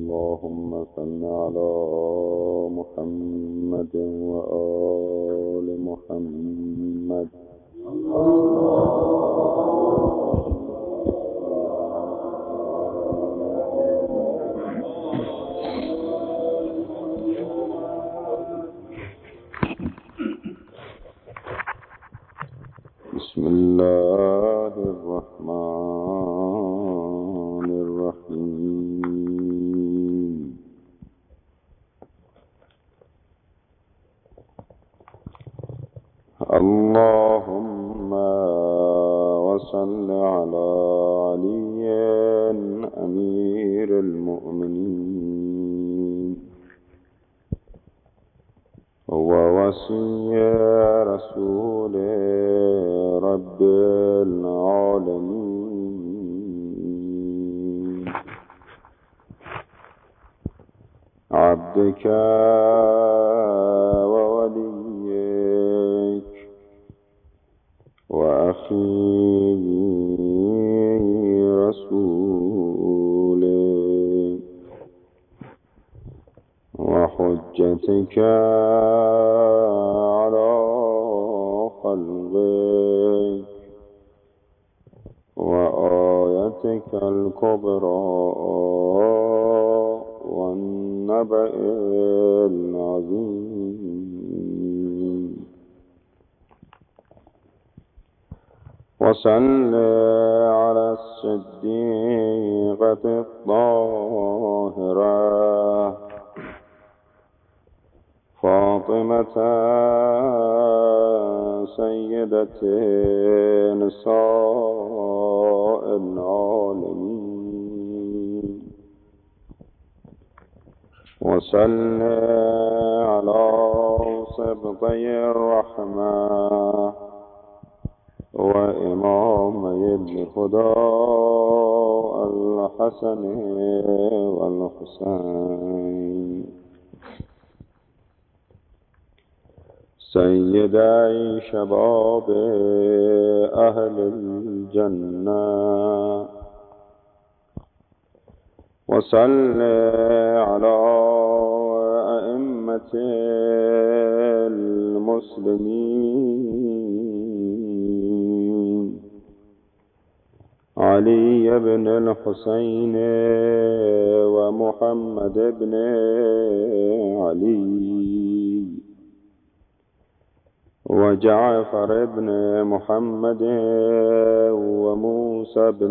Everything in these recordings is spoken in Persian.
اللهم صل على محمد وآل محمد. بسم الله الرحمن الرحيم. اللهم وصل على علي أمير المؤمنين ووصي رسول رب العالمين، عبدك ووليك وأخي رسولك وحجتك على خلقك وآيتك الكبرى والنبأ العظيم. وصل على الصديقة الطاهرة فاطمة سيدة نساء العالمين. وصل على سبطي الرحمة وإمامي الهدى الحسن والحسين سيدي شباب أهل الجنة. وصل على أئمة المسلمين علي بن الحسين ومحمد بن علي وجعفر بن محمد وموسى بن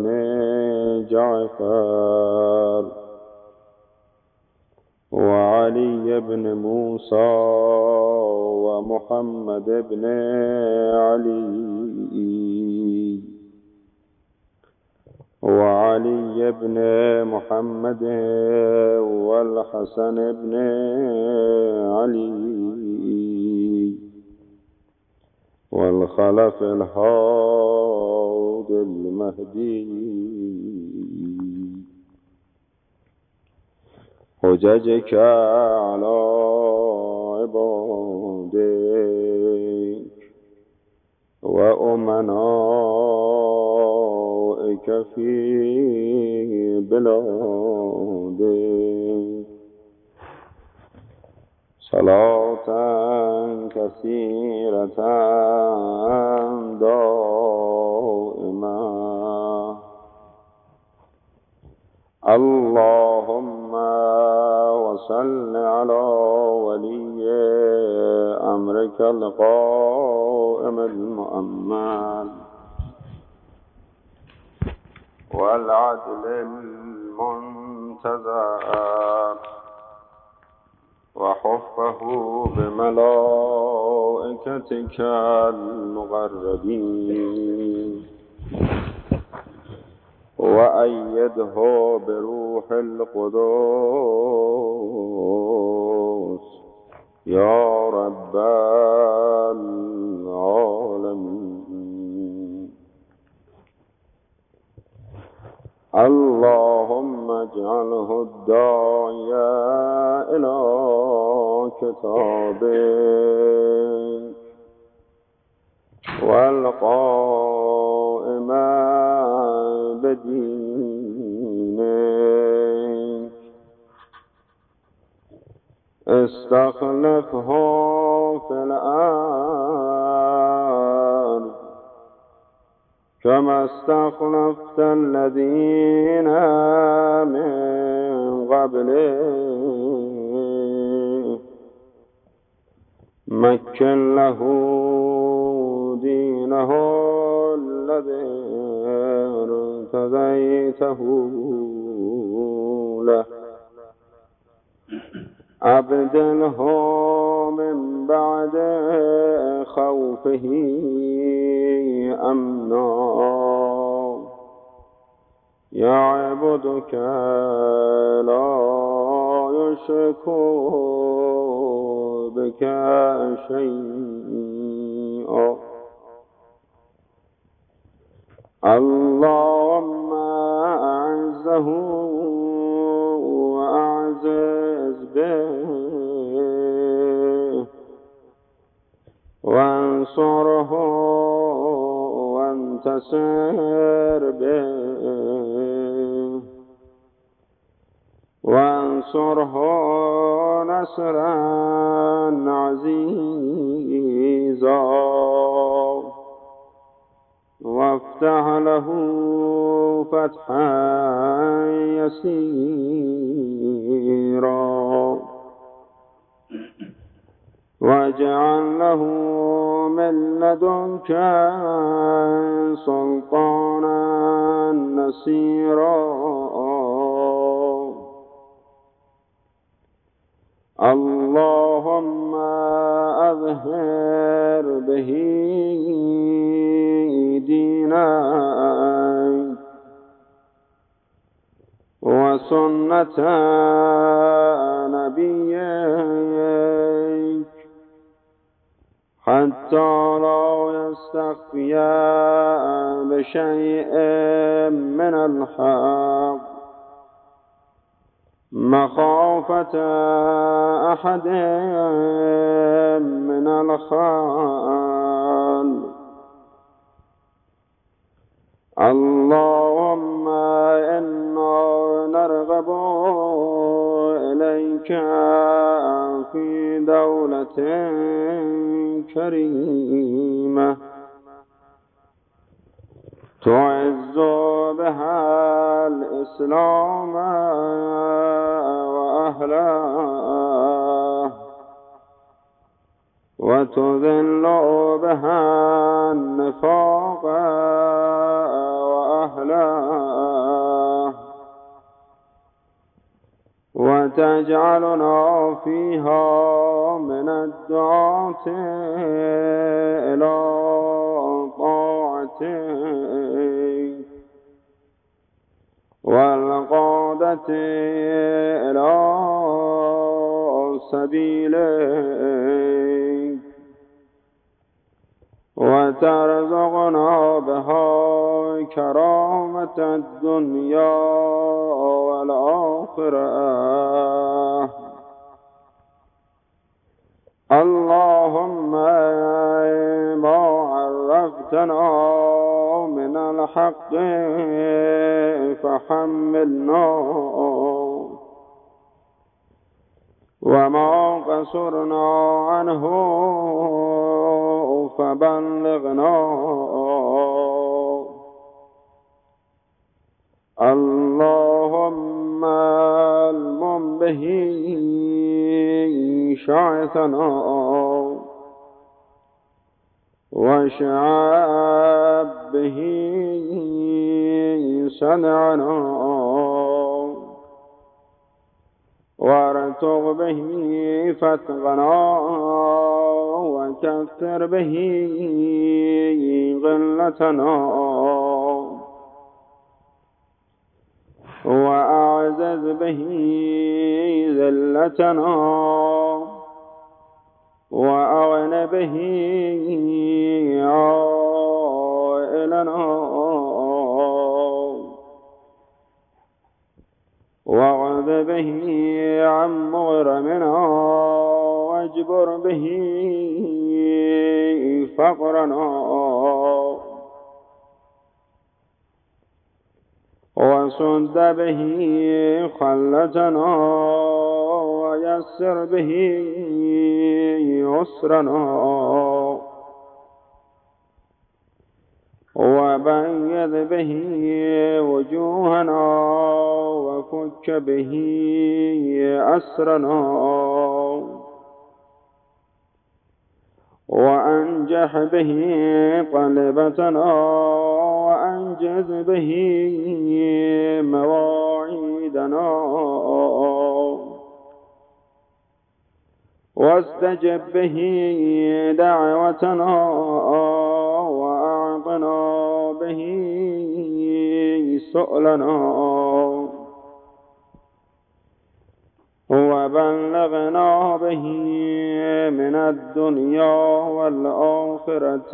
جعفر وعلي بن موسى ومحمد بن علي وعلي بن محمد والحسن بن علي والخلف الهادي المهدي. حججك على عبادك وأمنائك في بلادك صلاة كثيرة دائمة. اللهم وصل على ولي أمرك القائم المؤمل والعدل المنتظر وحفه بملائكتك المقربين وأيده بروح القدس يا رب العالمين. اللهم اجعله الداعية إلى كتابك والقائم بدينك استخلفه في الأرض كما استخلفت الذين من قبله مكن له دينه الذي ارتضيته له أبدله من بعد خوفه أمنا يعبدك لا يشرك بك شيئا اللهم أعزه وأعزز به وانصره وانتصر به وانصره نصرا عزيزا وافتح له فتحا يسيرا واجعل له من لدنك سلطانا نصيرا اللهم أظهر به دينك وسنة نبيك حتى لا يستخفيا بشيء من الحق مخافة أحد من الخلق اللهم إنا نرغب إليك في دولة كريمة تعز بها الإسلام وأهله وتذل بها النفاق وأهله وتجعلنا فيها من الدعاة إلى طاعتك والقادة إلى سبيلك وترزقنا بها كرامة الدنيا والآخرة اللهم ما عرفتنا من الحق فحملنا وما قصرنا عنه فبلغنا اللهم المم به شعثنا واشعب به صدعنا وارتق به فتقنا وكثر به غلتنا وأعزز به ذلتنا وأغن به عائلنا واغض به عن مغرمنا واجبر به فقرنا وسد به خلتنا ويسر به يسرنا وبيض به وجوهنا وفك به أسرنا وأنجح به طلبتنا وأنجز به مواعيدنا واستجب به دعوتنا وأعطنا به سؤلنا وبلغنا به من الدنيا والآخرة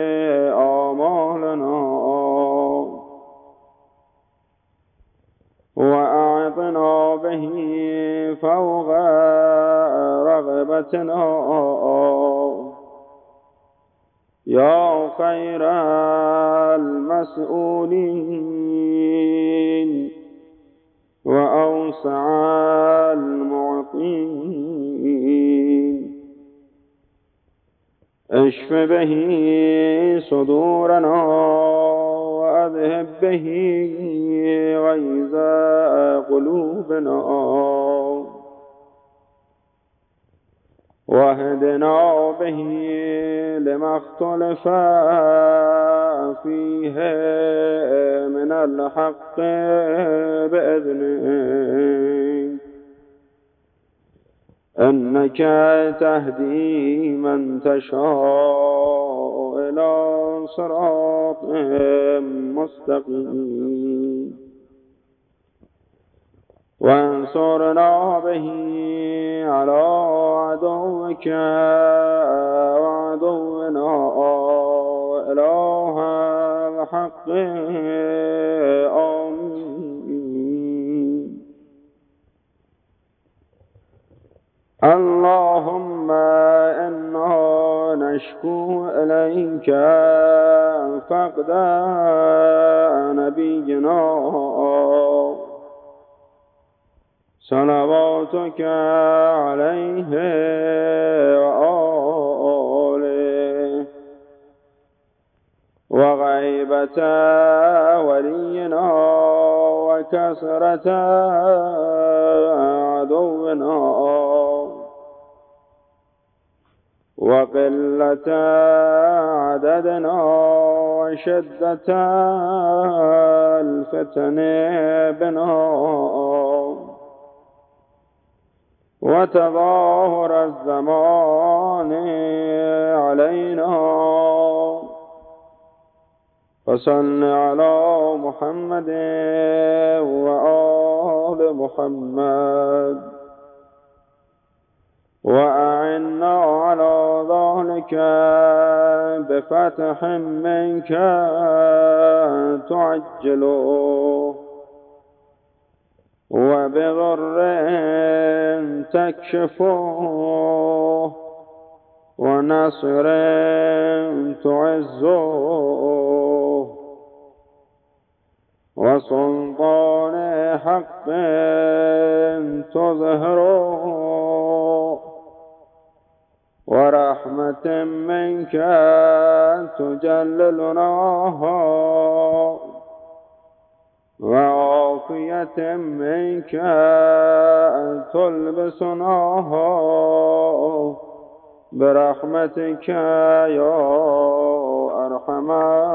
آمالنا وأعطنا به فوق رغبتنا يا خير المسؤولين وأوسع المعطين اشف به صدورنا وأذهب به غيظ قلوبنا واهدنا به لما اختلف فيه من الحق بإذنك إنك تهدي من تشاء إلى صراط مستقيم وانصرنا به على عدوك وعدونا إله الحق آمين اللهم إنا نشكو إليك فقد نبينا صلواتك عليه وآله وغيبة ولينا وكسرة عدونا وقلة عددنا وشدة الفتن بنا وتظاهر الزمان علينا فصل على محمد وآل محمد وأعنا على ذلك بفتح منك تعجله وبغر تكشفه ونصر تعزه وسلطان حق تظهره ورحمة منك تجللناها وعافية منك تلبسناها برحمتك يا أرحم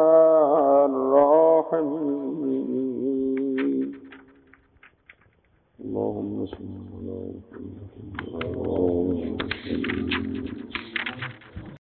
الراحمين اللهم صل على محمد